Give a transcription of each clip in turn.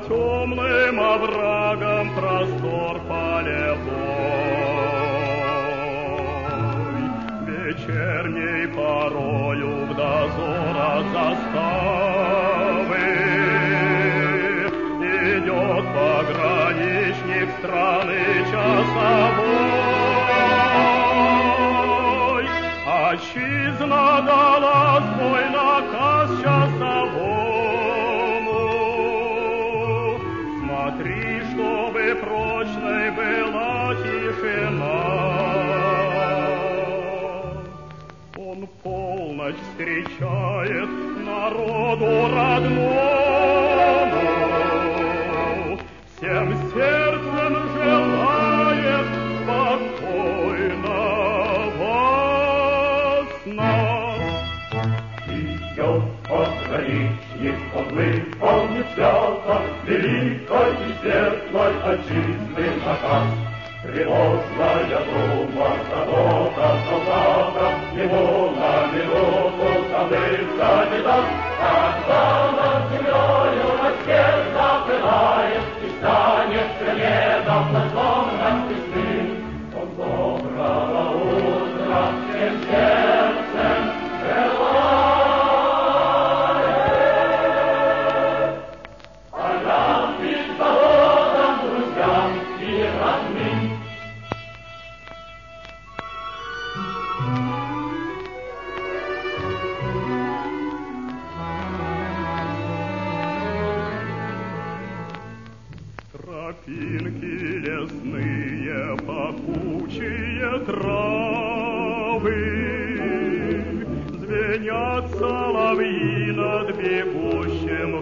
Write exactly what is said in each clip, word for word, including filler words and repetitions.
темным оврагам простор полевой. Вечерней порою в дозор от заставы идет пограничник страны часовой. Отчизна дала свой наказ часовому: смотри, чтобы прочной была тишина. Он полночь встречает народу родному, всем сердцем желает спокойного сна. Идет пограничник, он выполнит свято великой и светлой отчизны наказ. Тревожная дума завода солдата ему на минуту забыться не даст. Когда над землею рассвет запылает и станет следом над звоном весны, он доброго утра всем сердцем желает. Полям и заводам, друзьям и родным. Тропинки лесные, пахучие травы, звенят соловьи над бегущим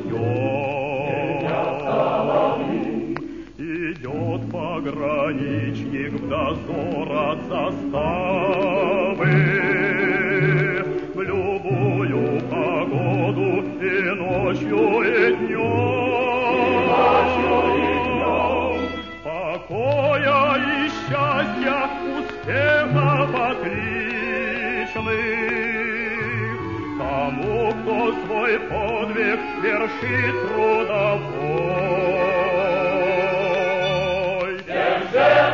ручьем. Идет пограничник в дозор от заставы в любую погоду и ночью, и днем. Покоя и счастья, успехов отличных тому, кто свой подвиг вершит трудовой. Держи!